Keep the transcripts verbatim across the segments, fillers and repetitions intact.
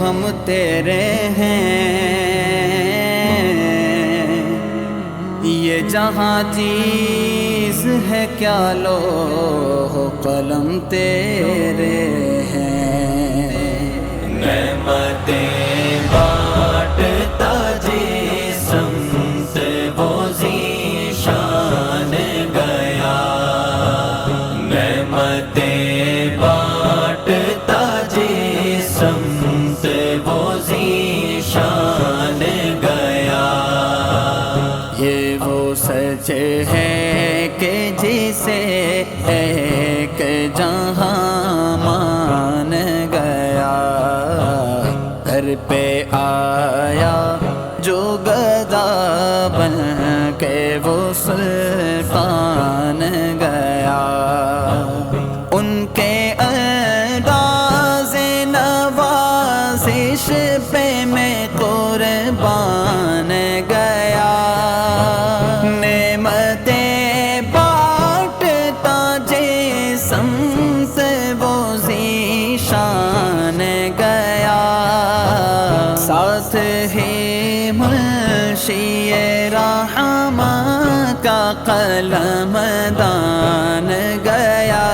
ہم تیرے ہیں، یہ جہاں چیز ہے کیا لوح قلم تیرے ہیں، نعمتیں بانٹتا جسم سے وہ ذیشان گیا، نعمتیں بانٹتا جسم سے وہ ذیشان گیا، یہ وہ سچ ہے کہ جسے ایک جہاں مان گیا، گھر پہ آیا جو گدا بن کے وہ سلطان گیا، ان کے انداز نوازش پہ میں قربان گیا، نعمتیں بانٹتا جسم سے وہ ذیشان گیا، ساتھ ہی منشی رحمت کا قلم دان گیا،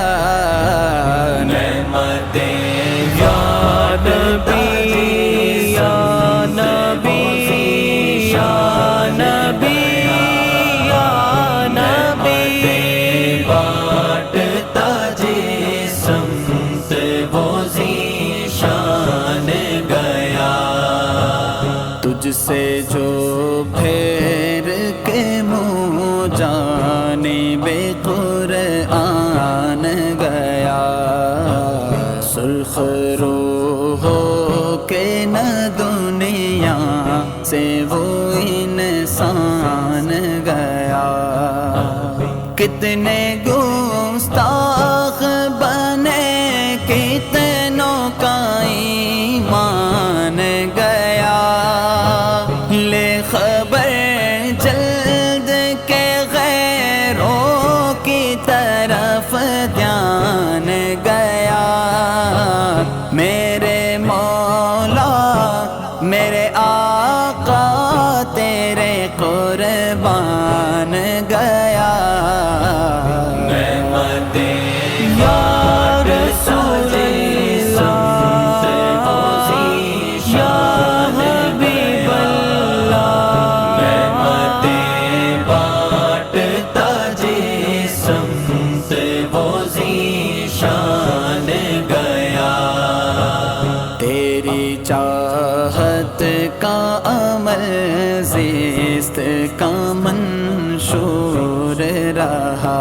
نعمتیں یا نبی یا نبی یا نبی یا نبی، بانٹتا جسم سے وہ ذیشان گیا، تجھ سے جو پھیر کے منہ جانب قرآن گیا، سرخ رو ہو کے نہ دنیا سے وہ انسان گیا، کتنے گستاخ بنے کتنوں کا ایمان گیا، لے خبر جلد کے غیروں کی طرف دھیان گیا، میرے مولا میرے آقا تیرے قربان گیا، نعمتیں یا رسول اللہ یا حبیب اللہ، نعمتیں بانٹتا جسم سے وہ ذیشان گیا، تیری چاہت کا عمل زیست کا منشور رہا،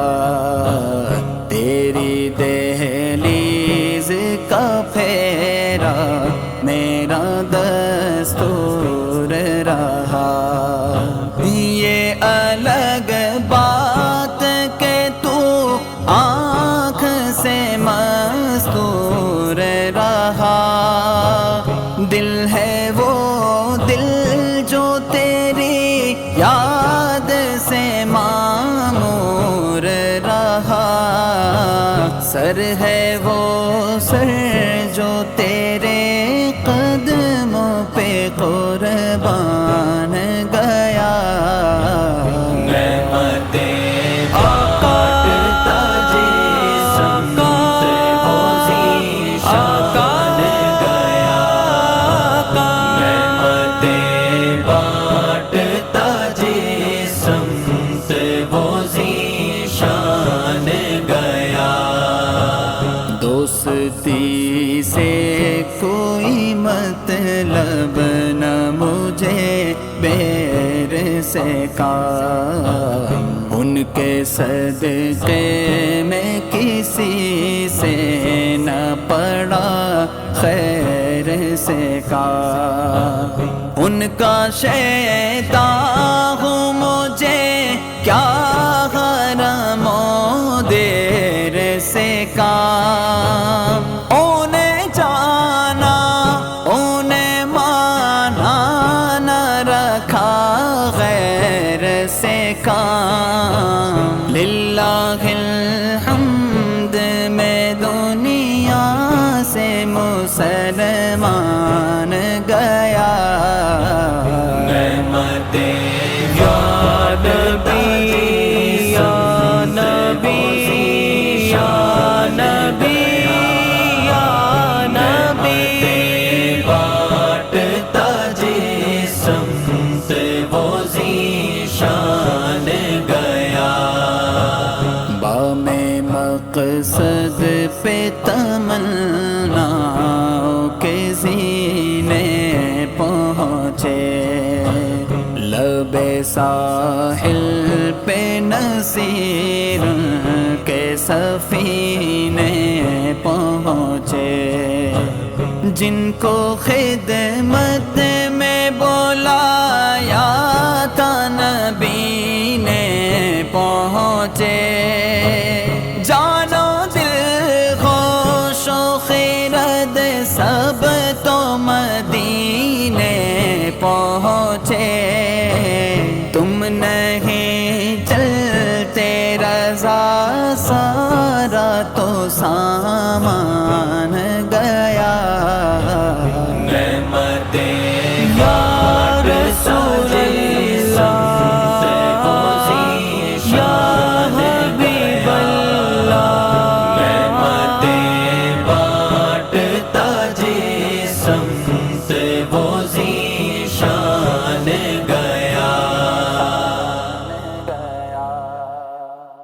تیری دہلیز کا پھیرا میرا دستور رہا، یہ الگ بات کہ تو آنکھ سے مستور رہا، دل ہے وہ دل جو تیری یاد سے معمور رہا، سر ہے وہ سر جو تیرے قدموں پہ قربان گیا، نعمتیں بانٹتا جسم سے وہ ذیشان گیا، نعمتیں بانٹتا جسم سے وہ ذیشان گیا، دوستی سے کوئی مطلب نہ مجھے بیر سے کا، ان کے صدقے میں کسی سے نہ پڑا خیر سے کا، ان کا شیطان ہوں مجھے کیا حرم و دیر سے کا، انہیں جانا انہیں مانا نہ رکھا غیر سے کام، للہ الحمد میں دنیا سے مسلمان وہ ذیشان گیا بام مقصد پہ تمنا کے زینے پہنچے لب ساحل پہ نصیر کے سفینے پہنچے جن کو خدمت میں بلایا تھا نبی نے پہنچے جانو دل خوش و خیرد سب تو مدینے پہنچے